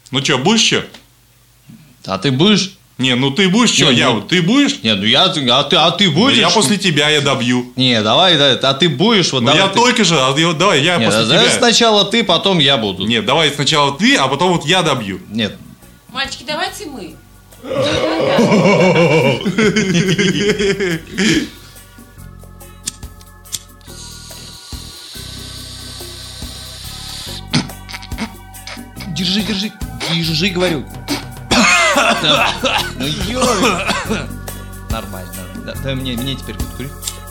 Ну что, будешь что? А ты будешь? Не, ну ты будешь что? Ты будешь? Нет, ну я, а ты будешь? Я после тебя, я добью. Не, давай, а ты будешь? Вот, ну я только же, давай, я после тебя. Сначала ты, потом я буду. Нет, давай сначала ты, а потом вот я добью. Нет. Мальчики, давайте мы. Держи, говорю. Ну, ёй. Нормально. Да, мне теперь кури.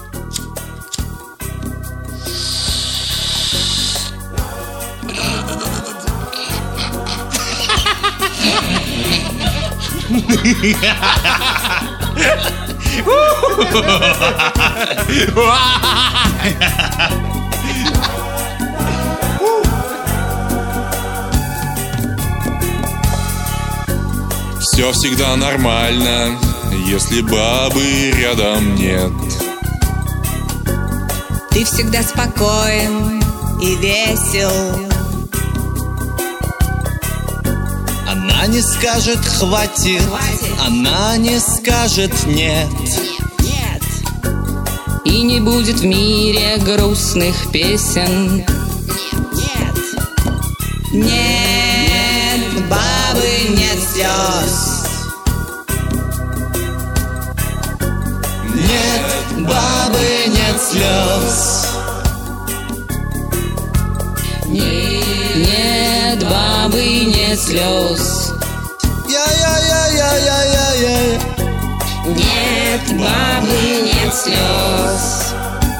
Все всегда нормально, если бабы рядом нет. Ты всегда спокоен и весел. Она не скажет хватит, она не скажет нет. Нет. И не будет в мире грустных песен. Нет. Нет, бабы, нет слез. Нет, бабы, нет слез. Нет, бабы, нет слез. Я. Нет, бабы, нет слез.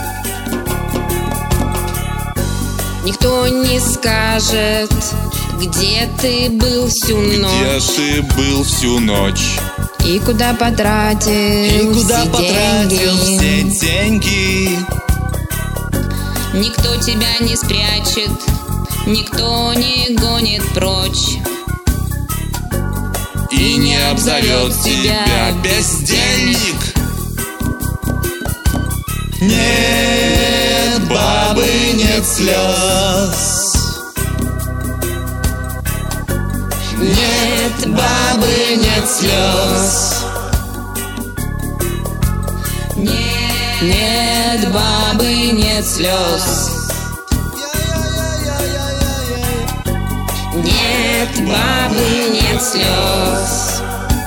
Никто не скажет, где ты был всю ночь. Где ты был всю ночь? И куда потратил все деньги. Никто тебя не спрячет, никто не гонит прочь. И не обзовет тебя бездельник. Нет, бабы, нет слез. Нет, бабы, нет слез. Нет, бабы, нет слез. Нет, бабы, нет слез.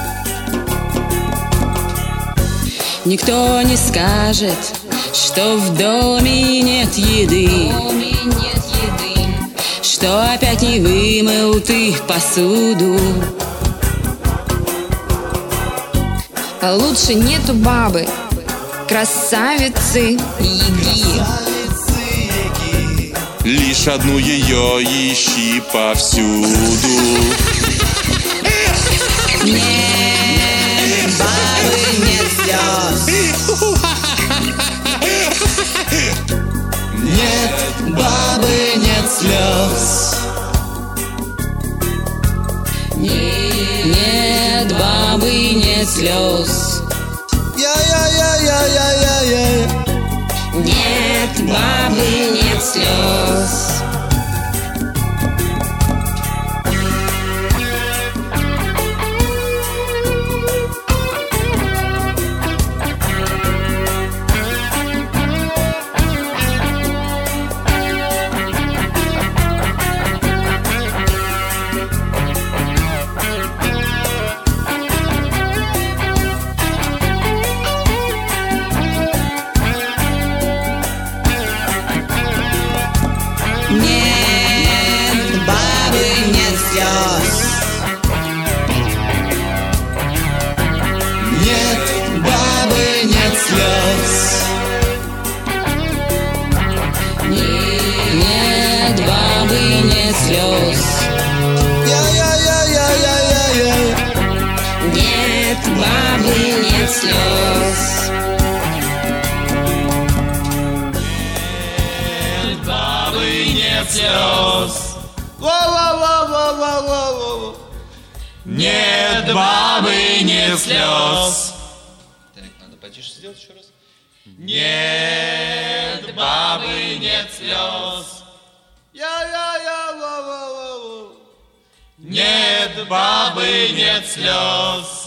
Никто не скажет, что в доме нет еды, что опять не вымыл ты посуду. А лучше нету бабы, красавицы Яги. Лишь одну ее ищи повсюду. Нет, бабы, нет слез. Нет, бабы, нет слез. Нет, бабы, нет слез. Я. Нет, бабы, нет слез. Нет, бабы, нет слез. Нет, бабы, нет слез. Нет, бабы, нет слез. Я. Нет, бабы, нет слез. Нет, бабы, нет слез. Во-во-во-во-во-во-во. Нет, бабы, нет слез. Так, надо потише сделать еще раз. Нет, бабы, нет слез. Я. Во-во-во-во. Нет. Нет бабы, нет слез.